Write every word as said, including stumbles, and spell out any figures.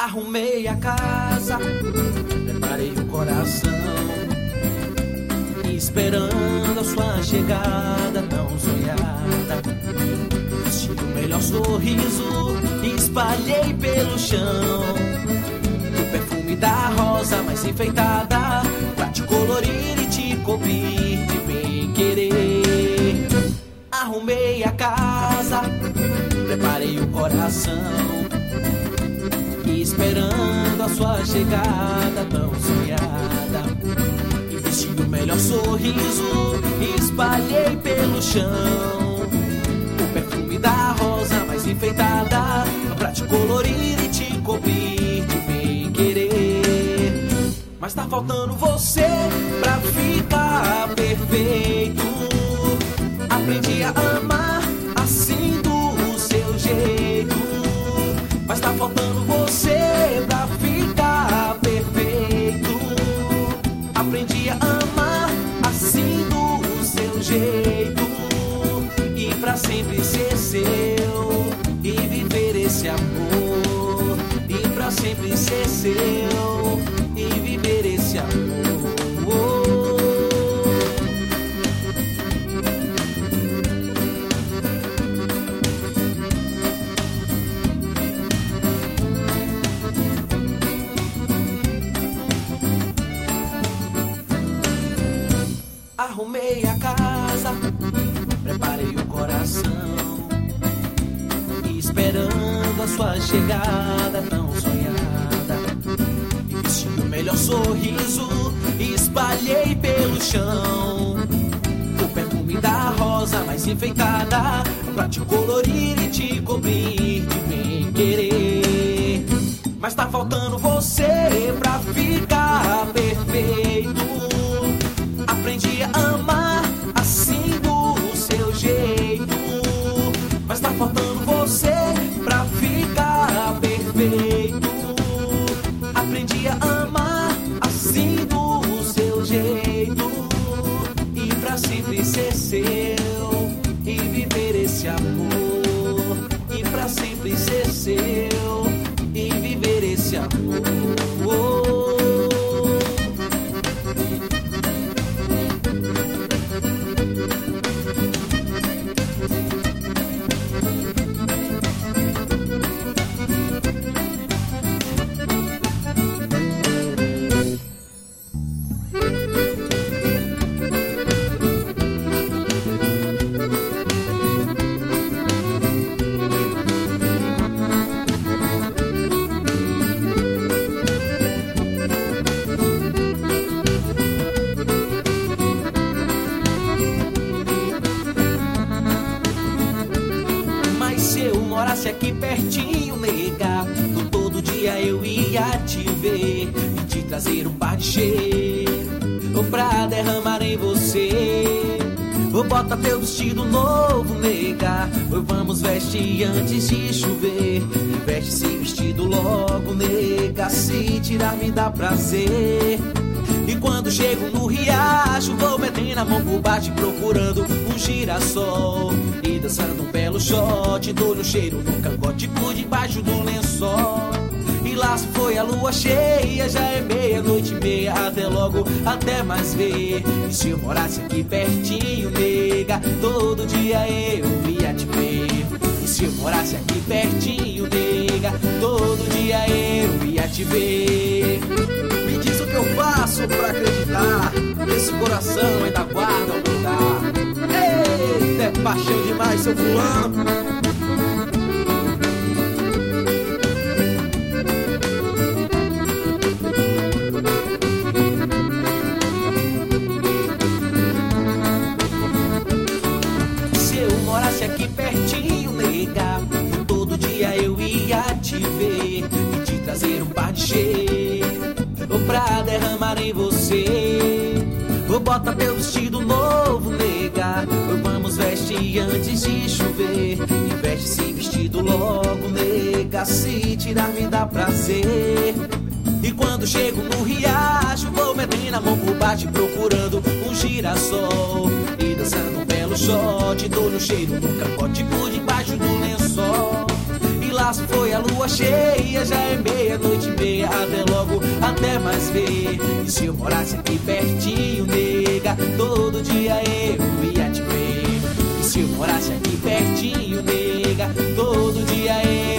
Arrumei a casa, preparei o coração, esperando a sua chegada tão sonhada. Vesti o melhor sorriso, espalhei pelo chão o perfume da rosa mais enfeitada, pra te colorir e te cobrir de bem querer. Arrumei a casa, preparei o coração, esperando a sua chegada tão sonhada. E vesti o melhor sorriso, espalhei pelo chão o perfume da rosa mais enfeitada, pra te colorir e te cobrir de bem querer. Mas tá faltando você pra ficar perfeito. Aprendi a amar assim do seu jeito. Mas tá faltando você pra ficar perfeito. Aprendi a amar assim do seu jeito, e pra sempre ser seu e viver esse amor. E pra sempre ser seu e viver esse amor. Arrumei a casa, preparei o coração, esperando a sua chegada tão sonhada. E vesti o melhor sorriso, espalhei pelo chão o perfume da rosa mais enfeitada, pra te colorir e te cobrir de bem querer. Mas tá faltando você pra ficar perfeito. Aprendi a amar assim do seu jeito. Mas tá faltando você pra ficar perfeito. Aprendi a amar assim do seu jeito, e pra sempre ser seu e viver esse amor. E pra sempre ser seu e viver esse amor. Morasse aqui pertinho, nega, todo dia eu ia te ver e te trazer um par de cheiro pra derramar em você. Vou botar teu vestido novo, nega, vamos vestir antes de chover. E veste esse vestido logo, nega, se tirar me dá prazer. E quando chego no riacho, vou metendo a mão por baixo procurando um girassol, e dançando um belo shot, dou-lhe um cheiro no cangote por debaixo do lençol. E lá se foi a lua cheia, já é meia-noite e meia, até logo, até mais ver. E se eu morasse aqui pertinho, nega, todo dia eu ia te ver. E se eu morasse aqui pertinho, nega, todo dia eu ia te ver. Me diz o que eu faço pra acreditar, esse coração ainda guarda o lugar. Eita, é paixão demais, seu fulano. Se eu morasse aqui pertinho, nega, todo dia eu ia te ver e te trazer um par de cheiro pra derramar em você. Vou botar teu vestido novo, nega, vamos vestir antes de chover. E veste esse vestido logo, nega, se tirar me dá prazer. E quando chego no riacho, vou metendo a mão por baixo procurando um girassol, e dançando um belo shot, dou-lhe um cheiro no capote por debaixo do lençol. E lá se foi a lua lua cheia, já é meia-noite e meia. Até logo, até mais ver. E se eu morasse aqui pertinho, nega, todo dia eu ia te ver. E se eu morasse aqui pertinho, nega, todo dia eu